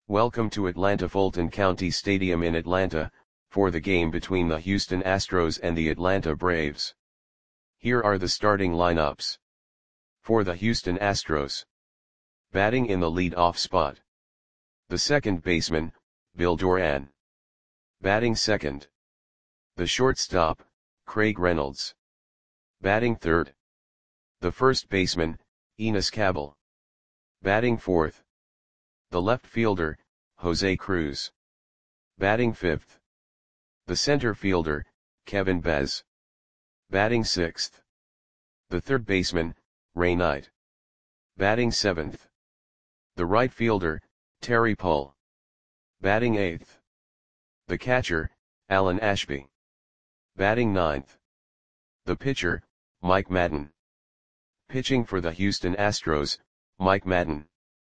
Welcome to Atlanta Fulton County Stadium in Atlanta, for the game between the Houston Astros and the Atlanta Braves. Here are the starting lineups. For the Houston Astros. Batting in the lead-off spot. The second baseman, Bill Doran. Batting second. The shortstop, Craig Reynolds. Batting third. The first baseman, Enos Cabell. Batting fourth. The left fielder, Jose Cruz. Batting fifth. The center fielder, Kevin Bez. Batting sixth. The third baseman, Ray Knight. Batting seventh. The right fielder, Terry Pull. Batting eighth. The catcher, Alan Ashby. Batting ninth. The pitcher, Mike Madden. Pitching for the Houston Astros, Mike Madden.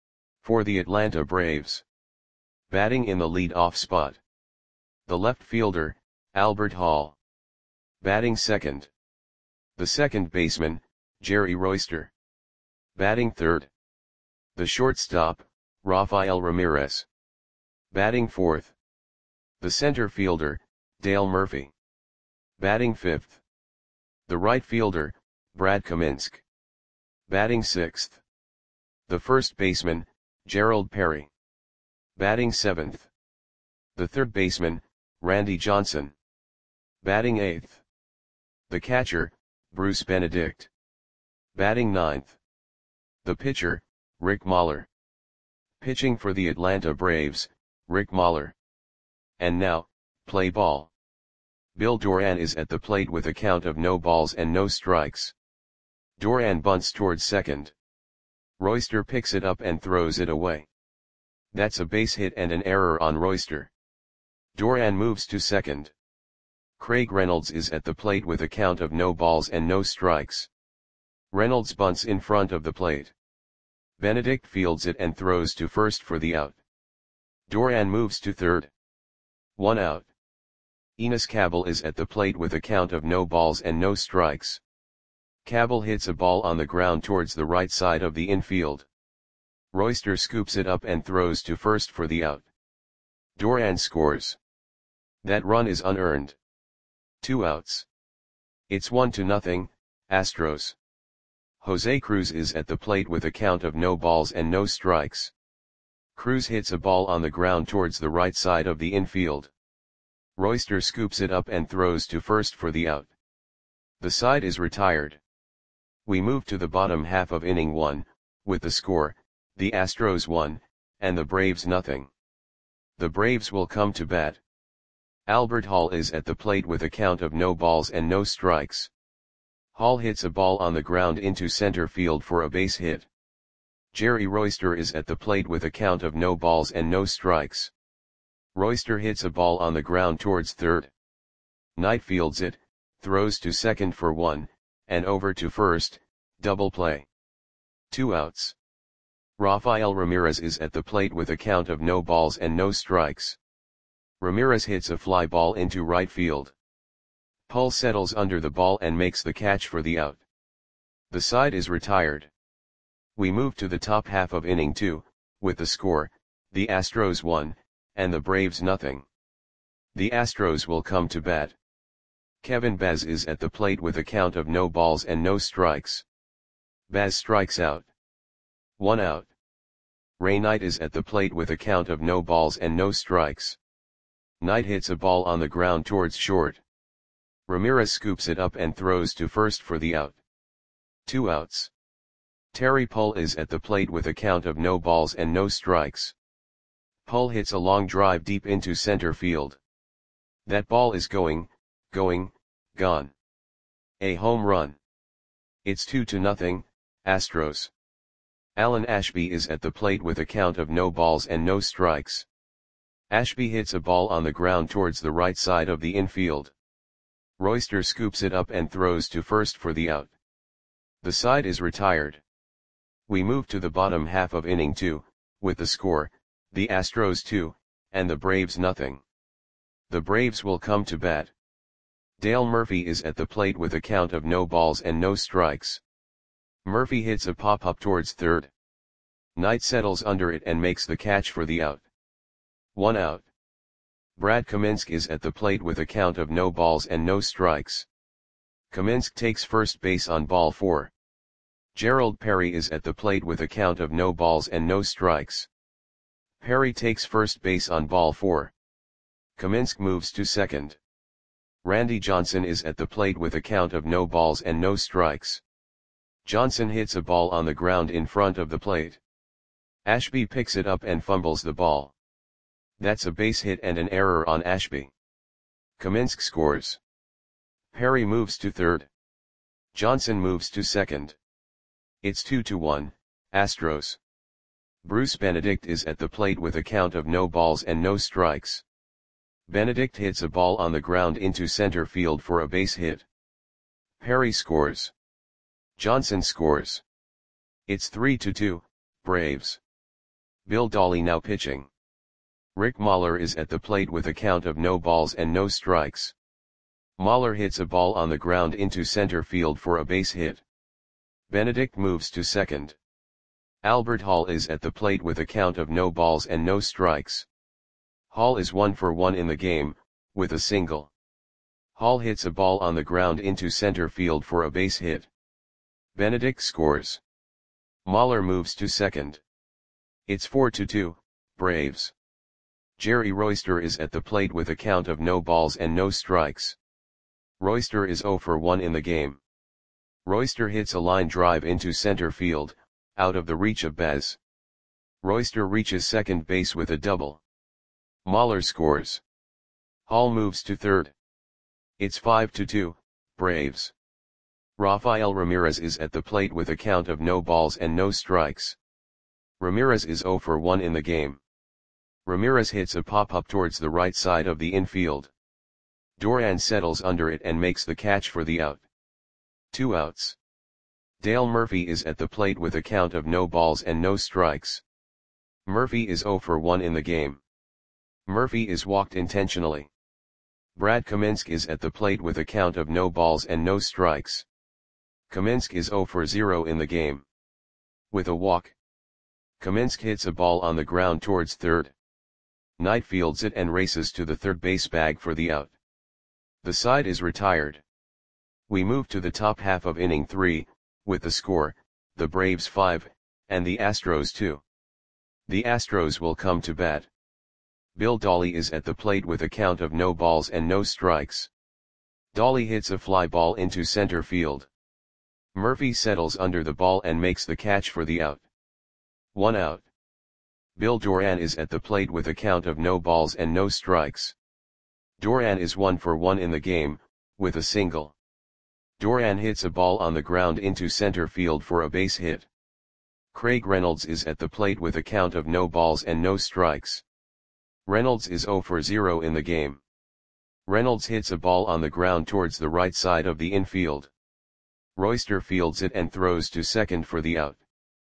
For the Atlanta Braves. Batting in the lead-off spot. The left fielder, Albert Hall. Batting second. The second baseman, Jerry Royster. Batting third. The shortstop, Rafael Ramirez. Batting fourth. The center fielder, Dale Murphy. Batting fifth. The right fielder, Brad Kaminsky. Batting sixth. The first baseman, Gerald Perry. Batting seventh. The third baseman, Randy Johnson. Batting eighth. The catcher, Bruce Benedict. Batting ninth. The pitcher, Rick Mahler. Pitching for the Atlanta Braves, Rick Mahler. And now, play ball. Bill Doran is at the plate with a count of no balls and no strikes. Doran bunts towards second. Royster picks it up and throws it away. That's a base hit and an error on Royster. Doran moves to second. Craig Reynolds is at the plate with a count of no balls and no strikes. Reynolds bunts in front of the plate. Benedict fields it and throws to first for the out. Doran moves to third. 1 out. Enos Cabell is at the plate with a count of no balls and no strikes. Cabell hits a ball on the ground towards the right side of the infield. Royster scoops it up and throws to first for the out. Doran scores. That run is unearned. 2 outs. It's 1-0, Astros. Jose Cruz is at the plate with a count of no balls and no strikes. Cruz hits a ball on the ground towards the right side of the infield. Royster scoops it up and throws to first for the out. The side is retired. We move to the bottom half of inning 1, with the score, the Astros 1, and the Braves 0. The Braves will come to bat. Albert Hall is at the plate with a count of no balls and no strikes. Hall hits a ball on the ground into center field for a base hit. Jerry Royster is at the plate with a count of no balls and no strikes. Royster hits a ball on the ground towards third. Knight fields it, throws to second for 1, and over to first, double play. 2 outs. Rafael Ramirez is at the plate with a count of no balls and no strikes. Ramirez hits a fly ball into right field. Pull settles under the ball and makes the catch for the out. The side is retired. We move to the top half of inning 2, with the score, the Astros 1, and the Braves 0. The Astros will come to bat. Kevin Bez is at the plate with a count of no balls and no strikes. Bez strikes out. 1 out. Ray Knight is at the plate with a count of no balls and no strikes. Knight hits a ball on the ground towards short. Ramirez scoops it up and throws to first for the out. 2 outs. Terry Pull is at the plate with a count of no balls and no strikes. Pull hits a long drive deep into center field. That ball is gone. A home run. It's 2-0, Astros. Alan Ashby is at the plate with a count of no balls and no strikes. Ashby hits a ball on the ground towards the right side of the infield. Royster scoops it up and throws to first for the out. The side is retired. We move to the bottom half of inning 2, with the score, the Astros 2, and the Braves 0. The Braves will come to bat. Dale Murphy is at the plate with a count of no balls and no strikes. Murphy hits a pop-up towards third. Knight settles under it and makes the catch for the out. 1 out. Brad Kaminsk is at the plate with a count of no balls and no strikes. Kaminsk takes first base on ball 4. Gerald Perry is at the plate with a count of no balls and no strikes. Perry takes first base on ball 4. Kaminsk moves to second. Randy Johnson is at the plate with a count of no balls and no strikes. Johnson hits a ball on the ground in front of the plate. Ashby picks it up and fumbles the ball. That's a base hit and an error on Ashby. Kaminsk scores. Perry moves to third. Johnson moves to second. It's 2-1, Astros. Bruce Benedict is at the plate with a count of no balls and no strikes. Benedict hits a ball on the ground into center field for a base hit. Perry scores. Johnson scores. It's 3-2, Braves. Bill Dolly now pitching. Rick Mahler is at the plate with a count of no balls and no strikes. Mahler hits a ball on the ground into center field for a base hit. Benedict moves to second. Albert Hall is at the plate with a count of no balls and no strikes. Hall is 1 for 1 in the game, with a single. Hall hits a ball on the ground into center field for a base hit. Benedict scores. Mahler moves to second. It's 4-2, Braves. Jerry Royster is at the plate with a count of no balls and no strikes. Royster is 0 for 1 in the game. Royster hits a line drive into center field, out of the reach of Bez. Royster reaches second base with a double. Mahler scores. Hall moves to third. It's 5-2, Braves. Rafael Ramirez is at the plate with a count of no balls and no strikes. Ramirez is 0 for 1 in the game. Ramirez hits a pop-up towards the right side of the infield. Duran settles under it and makes the catch for the out. 2 outs. Dale Murphy is at the plate with a count of no balls and no strikes. Murphy is 0 for 1 in the game. Murphy is walked intentionally. Brad Kaminsk is at the plate with a count of no balls and no strikes. Kaminsk is 0 for 0 in the game. With a walk. Kaminsk hits a ball on the ground towards third. Knight fields it and races to the third base bag for the out. The side is retired. We move to the top half of inning 3, with the score, the Braves 5, and the Astros 2. The Astros will come to bat. Bill Dolly is at the plate with a count of no balls and no strikes. Dolly hits a fly ball into center field. Murphy settles under the ball and makes the catch for the out. 1 out. Bill Duran is at the plate with a count of no balls and no strikes. Duran is 1 for 1 in the game, with a single. Duran hits a ball on the ground into center field for a base hit. Craig Reynolds is at the plate with a count of no balls and no strikes. Reynolds is 0 for 0 in the game. Reynolds hits a ball on the ground towards the right side of the infield. Royster fields it and throws to second for the out.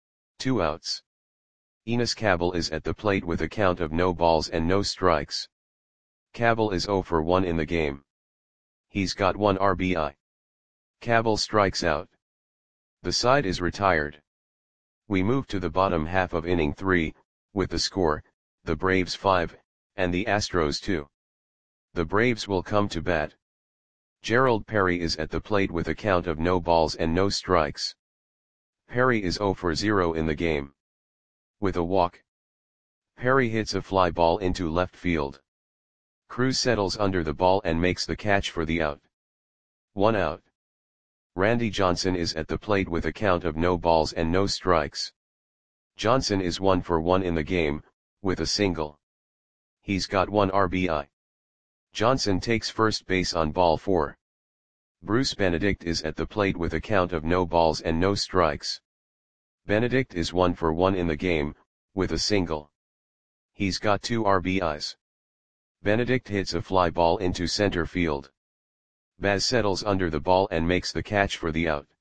2 outs. Enos Cabell is at the plate with a count of no balls and no strikes. Cabell is 0 for 1 in the game. He's got 1 RBI. Cabell strikes out. The side is retired. We move to the bottom half of inning 3, with the score, the Braves 5, and the Astros 2. The Braves will come to bat. Gerald Perry is at the plate with a count of no balls and no strikes. Perry is 0 for 0 in the game. With a walk. Perry hits a fly ball into left field. Cruz settles under the ball and makes the catch for the out. 1 out. Randy Johnson is at the plate with a count of no balls and no strikes. Johnson is 1 for 1 in the game, with a single. He's got 1 RBI. Johnson takes first base on ball 4. Bruce Benedict is at the plate with a count of no balls and no strikes. Benedict is 1 for 1 in the game, with a single. He's got 2 RBIs. Benedict hits a fly ball into center field. Baz settles under the ball and makes the catch for the out.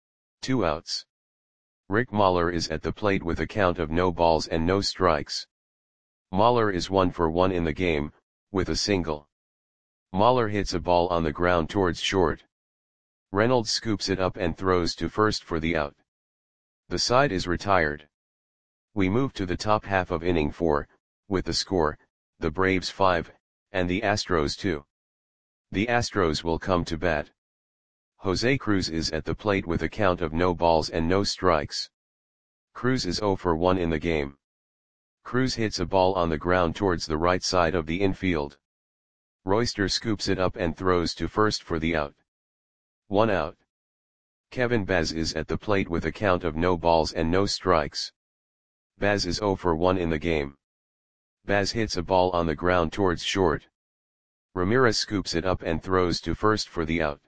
2 outs. Rick Mahler is at the plate with a count of no balls and no strikes. Mahler is 1 for 1 in the game, with a single. Mahler hits a ball on the ground towards short. Reynolds scoops it up and throws to first for the out. The side is retired. We move to the top half of inning 4, with the score, the Braves 5, and the Astros 2. The Astros will come to bat. Jose Cruz is at the plate with a count of no balls and no strikes. Cruz is 0 for 1 in the game. Cruz hits a ball on the ground towards the right side of the infield. Royster scoops it up and throws to first for the out. 1 out. Kevin Baz is at the plate with a count of no balls and no strikes. Baz is 0 for 1 in the game. Baz hits a ball on the ground towards short. Ramirez scoops it up and throws to first for the out.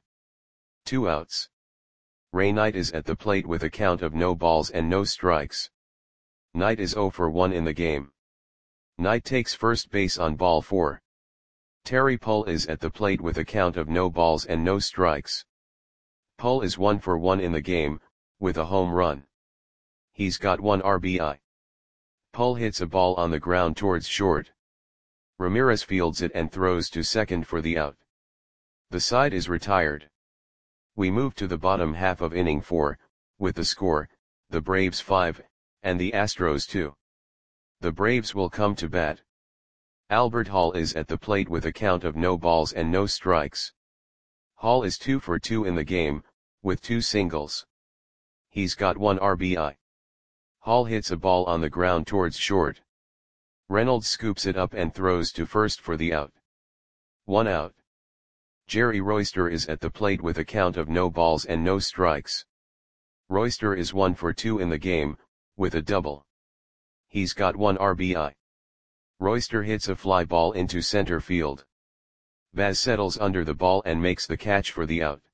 2 outs. Ray Knight is at the plate with a count of no balls and no strikes. Knight is 0 for 1 in the game. Knight takes first base on ball 4. Terry Pull is at the plate with a count of no balls and no strikes. Pull is 1 for 1 in the game, with a home run. He's got 1 RBI. Pull hits a ball on the ground towards short. Ramirez fields it and throws to second for the out. The side is retired. We move to the bottom half of inning 4, with the score, the Braves 5, and the Astros 2. The Braves will come to bat. Albert Hall is at the plate with a count of no balls and no strikes. Hall is 2 for 2 in the game, with 2 singles. He's got 1 RBI. Hall hits a ball on the ground towards short. Reynolds scoops it up and throws to first for the out. 1 out. Jerry Royster is at the plate with a count of no balls and no strikes. Royster is 1 for 2 in the game, with a double. He's got 1 RBI. Royster hits a fly ball into center field. Baz settles under the ball and makes the catch for the out.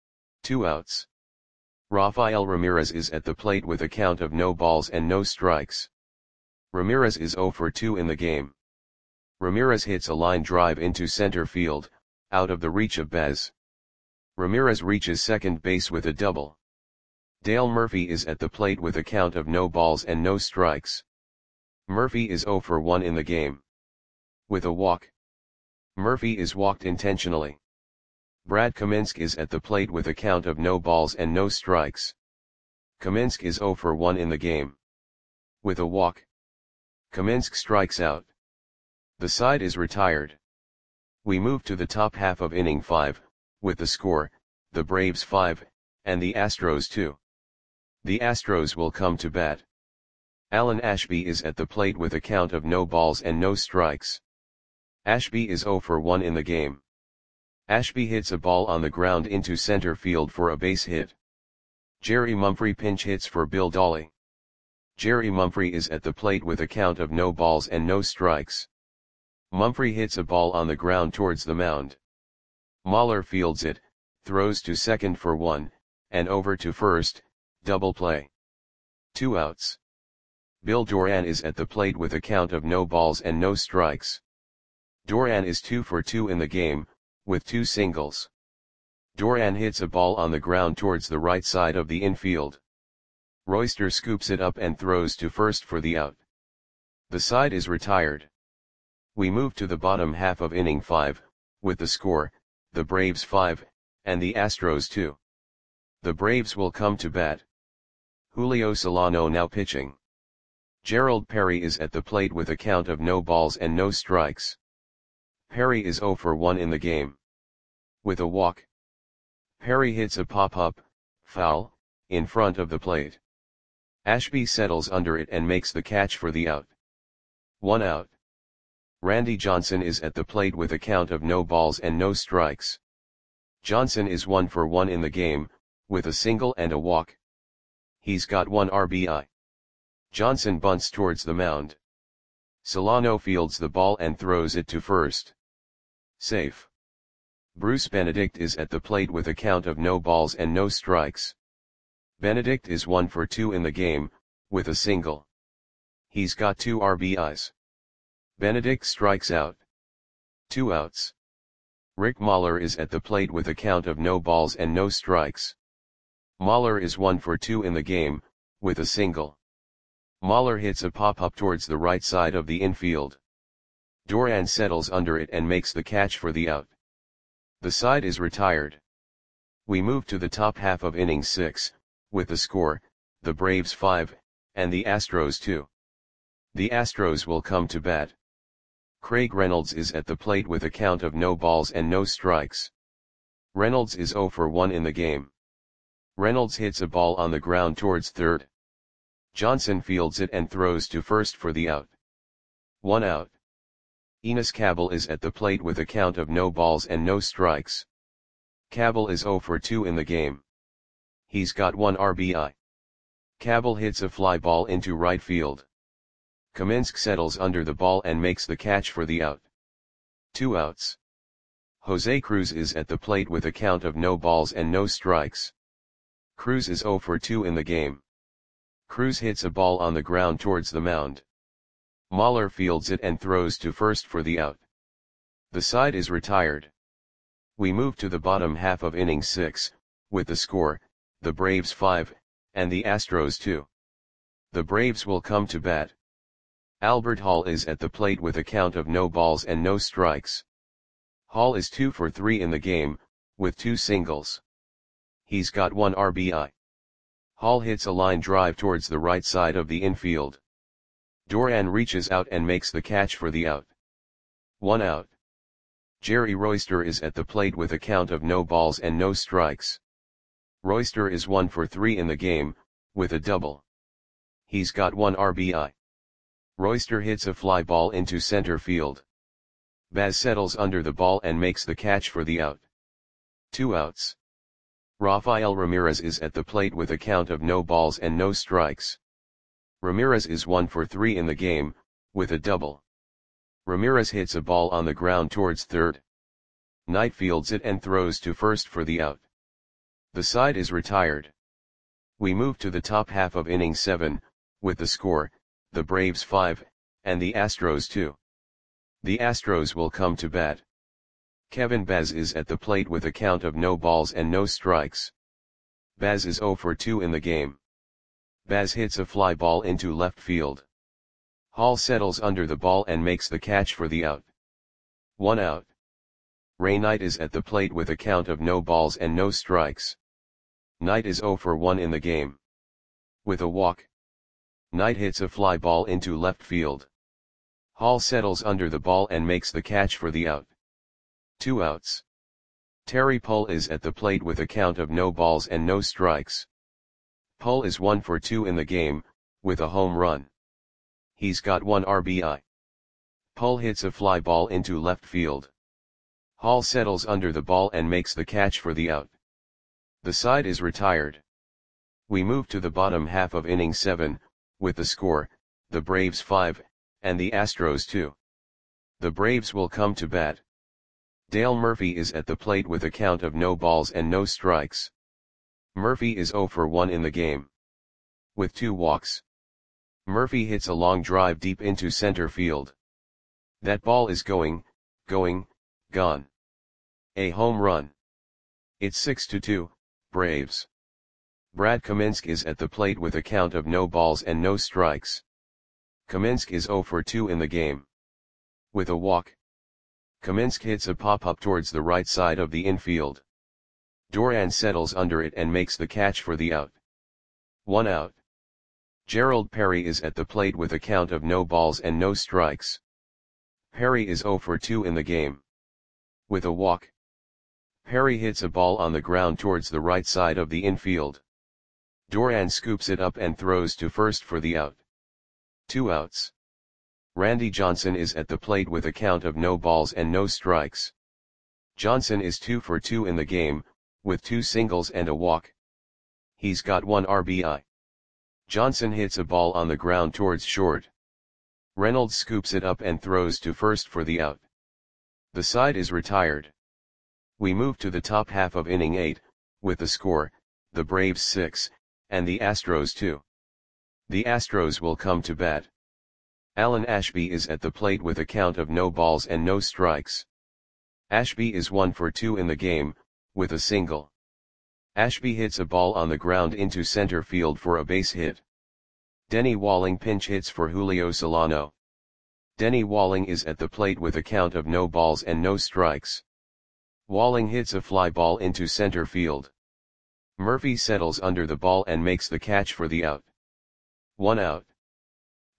2 outs. Rafael Ramirez is at the plate with a count of no balls and no strikes. Ramirez is 0 for 2 in the game. Ramirez hits a line drive into center field, out of the reach of Baz. Ramirez reaches second base with a double. Dale Murphy is at the plate with a count of no balls and no strikes. Murphy is 0 for 1 in the game. With a walk. Murphy is walked intentionally. Brad Kaminsky is at the plate with a count of no balls and no strikes. Kaminsky is 0 for 1 in the game. With a walk. Kaminsky strikes out. The side is retired. We move to the top half of inning 5, with the score, the Braves 5, and the Astros 2. The Astros will come to bat. Alan Ashby is at the plate with a count of no balls and no strikes. Ashby is 0 for 1 in the game. Ashby hits a ball on the ground into center field for a base hit. Jerry Mumphrey pinch hits for Bill Dolly. Jerry Mumphrey is at the plate with a count of no balls and no strikes. Mumphrey hits a ball on the ground towards the mound. Mahler fields it, throws to second for 1, and over to first, double play. 2 outs. Bill Doran is at the plate with a count of no balls and no strikes. Doran is 2 for 2 in the game, with 2 singles. Doran hits a ball on the ground towards the right side of the infield. Royster scoops it up and throws to first for the out. The side is retired. We move to the bottom half of inning 5, with the score, the Braves 5, and the Astros 2. The Braves will come to bat. Julio Solano now pitching. Gerald Perry is at the plate with a count of no balls and no strikes. Perry is 0 for 1 in the game. With a walk. Perry hits a pop-up, foul, in front of the plate. Ashby settles under it and makes the catch for the out. 1 out. Randy Johnson is at the plate with a count of no balls and no strikes. Johnson is 1 for 1 in the game, with a single and a walk. He's got 1 RBI. Johnson bunts towards the mound. Solano fields the ball and throws it to first. Safe. Bruce Benedict is at the plate with a count of no balls and no strikes. Benedict is 1 for 2 in the game, with a single. He's got 2 RBIs. Benedict strikes out. 2 outs. Rick Mahler is at the plate with a count of no balls and no strikes. Mahler is 1 for 2 in the game, with a single. Mahler hits a pop-up towards the right side of the infield. Doran settles under it and makes the catch for the out. The side is retired. We move to the top half of inning 6, with the score, the Braves 5, and the Astros 2. The Astros will come to bat. Craig Reynolds is at the plate with a count of no balls and no strikes. Reynolds is 0 for 1 in the game. Reynolds hits a ball on the ground towards third. Johnson fields it and throws to first for the out. 1 out. Enos Cabell is at the plate with a count of no balls and no strikes. Cabell is 0 for 2 in the game. He's got 1 RBI. Cabell hits a fly ball into right field. Kaminsky settles under the ball and makes the catch for the out. 2 outs. Jose Cruz is at the plate with a count of no balls and no strikes. Cruz is 0 for 2 in the game. Cruz hits a ball on the ground towards the mound. Mahler fields it and throws to first for the out. The side is retired. We move to the bottom half of inning 6, with the score, the Braves 5, and the Astros 2. The Braves will come to bat. Albert Hall is at the plate with a count of no balls and no strikes. Hall is 2 for 3 in the game, with 2 singles. He's got 1 RBI. Hall hits a line drive towards the right side of the infield. Duran reaches out and makes the catch for the out. 1 out. Jerry Royster is at the plate with a count of no balls and no strikes. Royster is 1 for 3 in the game, with a double. He's got 1 RBI. Royster hits a fly ball into center field. Baz settles under the ball and makes the catch for the out. 2 outs. Rafael Ramirez is at the plate with a count of no balls and no strikes. Ramirez is 1 for 3 in the game, with a double. Ramirez hits a ball on the ground towards third. Knight fields it and throws to first for the out. The side is retired. We move to the top half of inning 7, with the score, the Braves 5, and the Astros 2. The Astros will come to bat. Kevin Baz is at the plate with a count of no balls and no strikes. Baz is 0 for 2 in the game. Baz hits a fly ball into left field. Hall settles under the ball and makes the catch for the out. 1 out. Ray Knight is at the plate with a count of no balls and no strikes. Knight is 0 for 1 in the game. With a walk. Knight hits a fly ball into left field. Hall settles under the ball and makes the catch for the out. 2 outs. Terry Pull is at the plate with a count of no balls and no strikes. Pull is 1 for 2 in the game, with a home run. He's got 1 RBI. Pull hits a fly ball into left field. Hall settles under the ball and makes the catch for the out. The side is retired. We move to the bottom half of inning 7, with the score, the Braves 5, and the Astros 2. The Braves will come to bat. Dale Murphy is at the plate with a count of no balls and no strikes. Murphy is 0 for 1 in the game. With 2 walks. Murphy hits a long drive deep into center field. That ball is gone. A home run. It's 6-2, Braves. Brad Kaminsky is at the plate with a count of no balls and no strikes. Kaminsky is 0 for 2 in the game. With a walk. Kaminsky hits a pop-up towards the right side of the infield. Duran settles under it and makes the catch for the out. 1 out. Gerald Perry is at the plate with a count of no balls and no strikes. Perry is 0 for 2 in the game. With a walk. Perry hits a ball on the ground towards the right side of the infield. Duran scoops it up and throws to first for the out. 2 outs. Randy Johnson is at the plate with a count of no balls and no strikes. Johnson is 2 for 2 in the game, with 2 singles and a walk. He's got 1 RBI. Johnson hits a ball on the ground towards short. Reynolds scoops it up and throws to first for the out. The side is retired. We move to the top half of inning 8, with the score, the Braves 6, and the Astros 2. The Astros will come to bat. Alan Ashby is at the plate with a count of no balls and no strikes. Ashby is 1 for 2 in the game, with a single. Ashby hits a ball on the ground into center field for a base hit. Denny Walling pinch hits for Julio Solano. Denny Walling is at the plate with a count of no balls and no strikes. Walling hits a fly ball into center field. Murphy settles under the ball and makes the catch for the out. 1 out.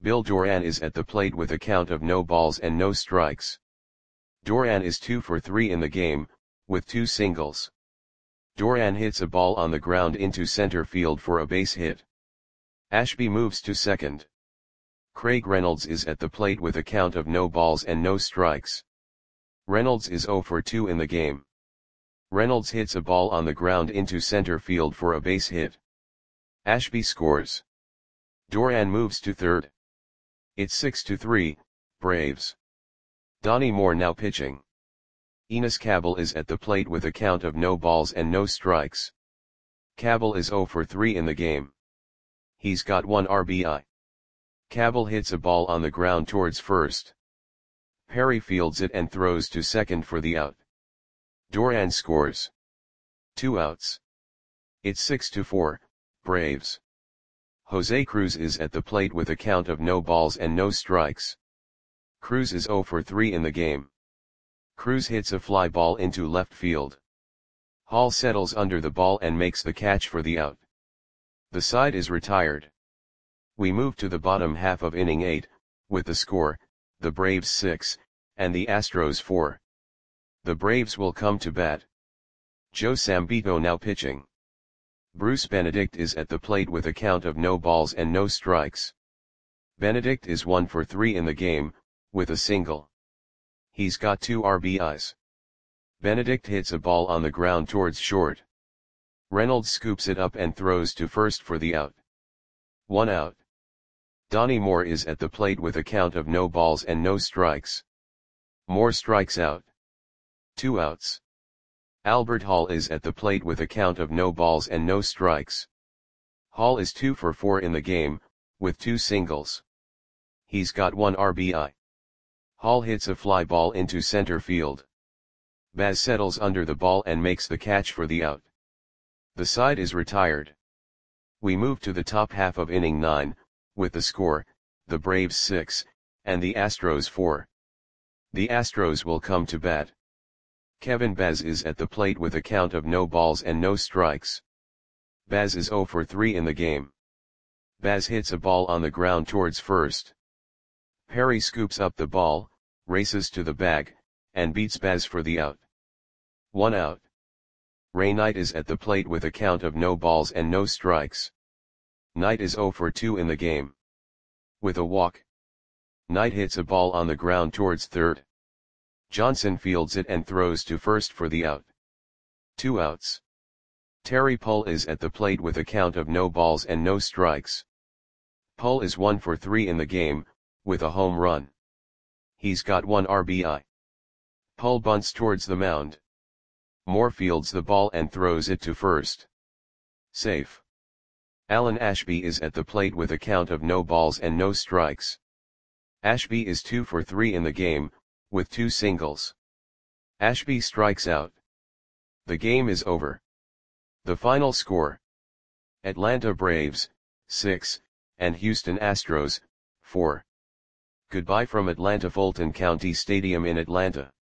Bill Doran is at the plate with a count of no balls and no strikes. Doran is 2 for 3 in the game, with 2 singles. Doran hits a ball on the ground into center field for a base hit. Ashby moves to second. Craig Reynolds is at the plate with a count of no balls and no strikes. Reynolds is 0 for 2 in the game. Reynolds hits a ball on the ground into center field for a base hit. Ashby scores. Doran moves to third. It's 6-3, Braves. Donnie Moore now pitching. Enos Cabell is at the plate with a count of no balls and no strikes. Cabell is 0 for 3 in the game. He's got 1 RBI. Cabell hits a ball on the ground towards first. Perry fields it and throws to second for the out. Doran scores. 2 outs. It's 6-4, Braves. Jose Cruz is at the plate with a count of no balls and no strikes. Cruz is 0 for 3 in the game. Cruz hits a fly ball into left field. Hall settles under the ball and makes the catch for the out. The side is retired. We move to the bottom half of inning 8, with the score, the Braves 6, and the Astros 4. The Braves will come to bat. Joe Sambito now pitching. Bruce Benedict is at the plate with a count of no balls and no strikes. Benedict is 1 for 3 in the game, with a single. He's got 2 RBIs. Benedict hits a ball on the ground towards short. Reynolds scoops it up and throws to first for the out. 1 out. Donnie Moore is at the plate with a count of no balls and no strikes. Moore strikes out. 2 outs. Albert Hall is at the plate with a count of no balls and no strikes. Hall is 2 for 4 in the game, with 2 singles. He's got 1 RBI. Hall hits a fly ball into center field. Baz settles under the ball and makes the catch for the out. The side is retired. We move to the top half of inning 9, with the score, the Braves 6, and the Astros 4. The Astros will come to bat. Kevin Baz is at the plate with a count of no balls and no strikes. Baz is 0 for 3 in the game. Baz hits a ball on the ground towards first. Perry scoops up the ball, races to the bag, and beats Baz for the out. 1 out. Ray Knight is at the plate with a count of no balls and no strikes. Knight is 0 for 2 in the game. With a walk. Knight hits a ball on the ground towards third. Johnson fields it and throws to first for the out. 2 outs. Terry Pull is at the plate with a count of no balls and no strikes. Pull is 1 for 3 in the game, with a home run. He's got 1 RBI. Pull bunts towards the mound. Moore fields the ball and throws it to first. Safe. Alan Ashby is at the plate with a count of no balls and no strikes. Ashby is 2 for 3 in the game, with 2 singles. Ashby strikes out. The game is over. The final score: Atlanta Braves, 6, and Houston Astros, 4. Goodbye from Atlanta Fulton County Stadium in Atlanta.